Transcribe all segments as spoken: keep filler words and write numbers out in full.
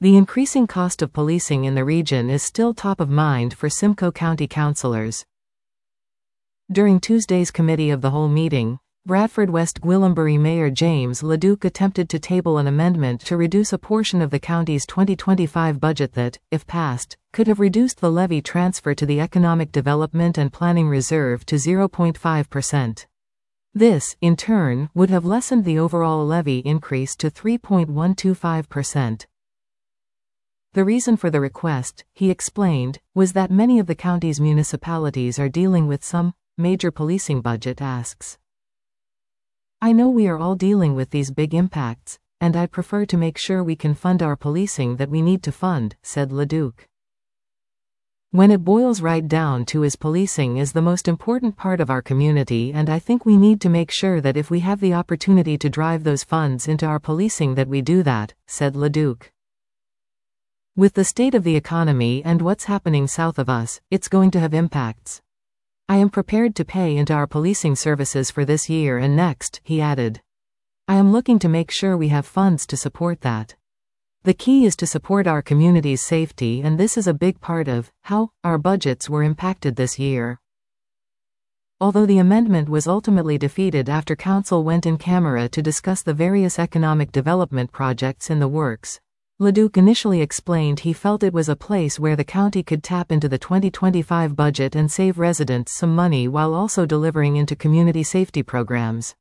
The increasing cost of policing in the region is still top of mind for Simcoe County councilors. During Tuesday's Committee of the Whole meeting, Bradford West Gwillimbury Mayor James LeDuc attempted to table an amendment to reduce a portion of the county's twenty twenty-five budget that, if passed, could have reduced the levy transfer to the Economic Development and Planning Reserve to zero point five percent. This, in turn, would have lessened the overall levy increase to three point one two five percent. The reason for the request, he explained, was that many of the county's municipalities are dealing with some major policing budget asks. I know we are all dealing with these big impacts, and I'd prefer to make sure we can fund our policing that we need to fund, said LeDuc. When it boils right down to is policing is the most important part of our community, and I think we need to make sure that if we have the opportunity to drive those funds into our policing that we do that, said LeDuc. With the state of the economy and what's happening south of us, it's going to have impacts. I am prepared to pay into our policing services for this year and next, he added. I am looking to make sure we have funds to support that. The key is to support our community's safety, and this is a big part of how our budgets were impacted this year. Although the amendment was ultimately defeated after council went in camera to discuss the various economic development projects in the works, LeDuc initially explained he felt it was a place where the county could tap into the twenty twenty-five budget and save residents some money while also delivering into community safety programs.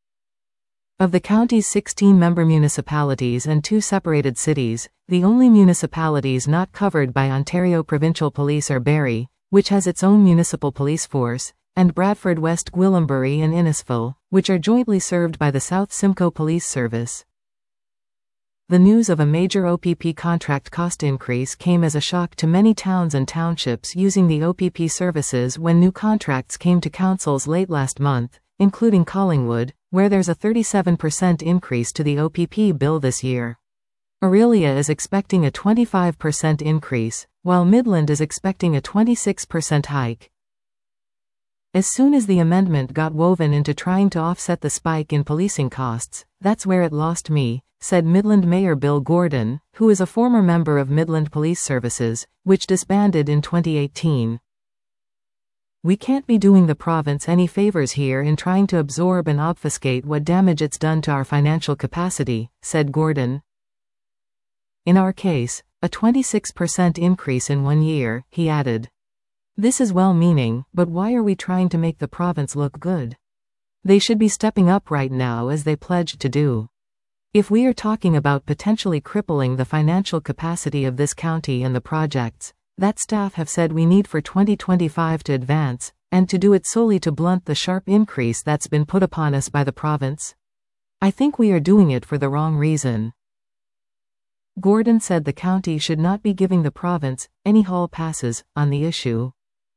Of the county's sixteen member municipalities and two separated cities, the only municipalities not covered by Ontario Provincial Police are Barrie, which has its own municipal police force, and Bradford West Gwillimbury and Innisfil, which are jointly served by the South Simcoe Police Service. The news of a major O P P contract cost increase came as a shock to many towns and townships using the O P P services when new contracts came to councils late last month, including Collingwood, where there's a thirty-seven percent increase to the O P P bill this year. Orillia is expecting a twenty-five percent increase, while Midland is expecting a twenty-six percent hike. As soon as the amendment got woven into trying to offset the spike in policing costs, that's where it lost me, said Midland Mayor Bill Gordon, who is a former member of Midland Police Services, which disbanded in twenty eighteen. We can't be doing the province any favors here in trying to absorb and obfuscate what damage it's done to our financial capacity, said Gordon. In our case, a twenty-six percent increase in one year, he added. This is well-meaning, but why are we trying to make the province look good? They should be stepping up right now as they pledged to do. If we are talking about potentially crippling the financial capacity of this county and the projects that staff have said we need for twenty twenty-five to advance, and to do it solely to blunt the sharp increase that's been put upon us by the province, I think we are doing it for the wrong reason. Gordon said the county should not be giving the province any hall passes on the issue.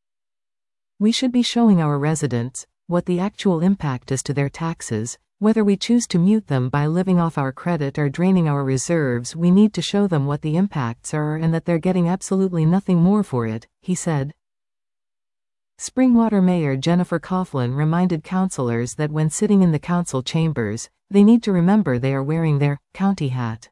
We should be showing our residents what the actual impact is to their taxes. Whether we choose to mute them by living off our credit or draining our reserves, we need to show them what the impacts are and that they're getting absolutely nothing more for it, he said. Springwater Mayor Jennifer Coughlin reminded councillors that when sitting in the council chambers, they need to remember they are wearing their county hat.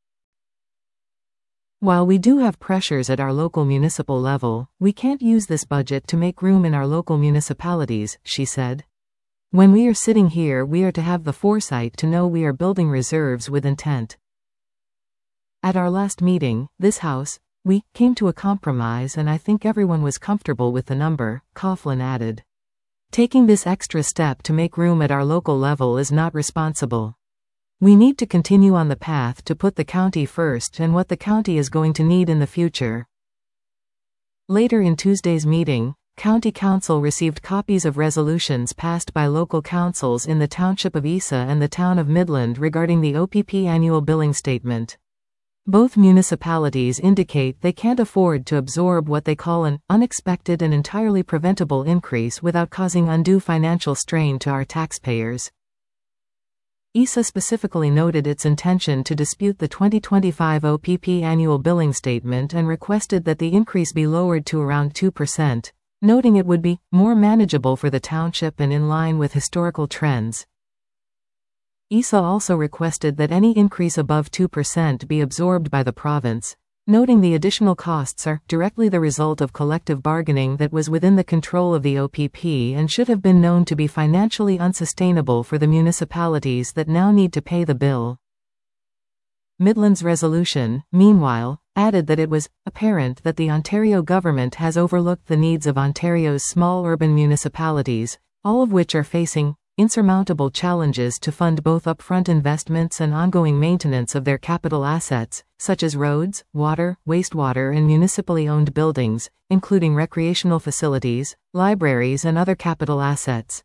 While we do have pressures at our local municipal level, we can't use this budget to make room in our local municipalities, she said. When we are sitting here, we are to have the foresight to know we are building reserves with intent. At our last meeting, this House, we came to a compromise and I think everyone was comfortable with the number, Coughlin added. Taking this extra step to make room at our local level is not responsible. We need to continue on the path to put the county first and what the county is going to need in the future. Later in Tuesday's meeting, County Council received copies of resolutions passed by local councils in the Township of Isa and the Town of Midland regarding the O P P annual billing statement. Both municipalities indicate they can't afford to absorb what they call an unexpected and entirely preventable increase without causing undue financial strain to our taxpayers. Isa specifically noted its intention to dispute the twenty twenty-five O P P annual billing statement and requested that the increase be lowered to around two percent, noting it would be more manageable for the township and in line with historical trends. I S A also requested that any increase above two percent be absorbed by the province, noting the additional costs are directly the result of collective bargaining that was within the control of the O P P and should have been known to be financially unsustainable for the municipalities that now need to pay the bill. Midland's resolution, meanwhile, added that it was apparent that the Ontario government has overlooked the needs of Ontario's small urban municipalities, all of which are facing insurmountable challenges to fund both upfront investments and ongoing maintenance of their capital assets, such as roads, water, wastewater and municipally owned buildings, including recreational facilities, libraries and other capital assets.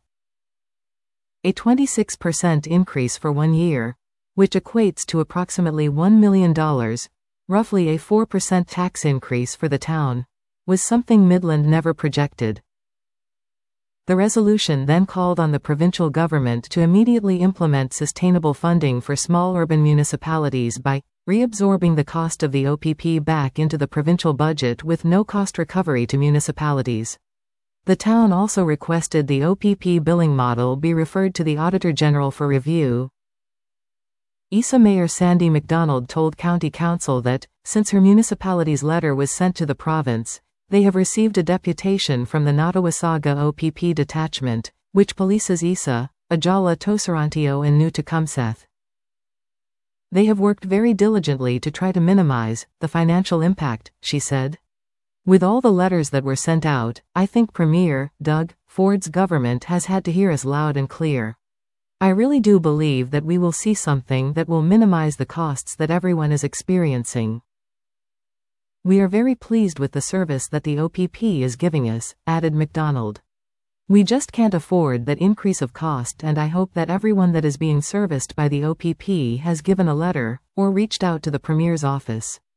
A twenty-six percent increase for one year, which equates to approximately one million dollars, roughly a four percent tax increase for the town, was something Midland never projected. The resolution then called on the provincial government to immediately implement sustainable funding for small urban municipalities by reabsorbing the cost of the O P P back into the provincial budget with no cost recovery to municipalities. The town also requested the O P P billing model be referred to the Auditor General for review. I S A Mayor Sandy McDonald told County Council that, since her municipality's letter was sent to the province, they have received a deputation from the Nottawasaga O P P detachment, which polices I S A, Ajala Toserantio and New Tecumseth. They have worked very diligently to try to minimize the financial impact, she said. With all the letters that were sent out, I think Premier Doug Ford's government has had to hear us loud and clear. I really do believe that we will see something that will minimize the costs that everyone is experiencing. We are very pleased with the service that the O P P is giving us, added McDonald. We just can't afford that increase of cost, and I hope that everyone that is being serviced by the O P P has given a letter or reached out to the Premier's office.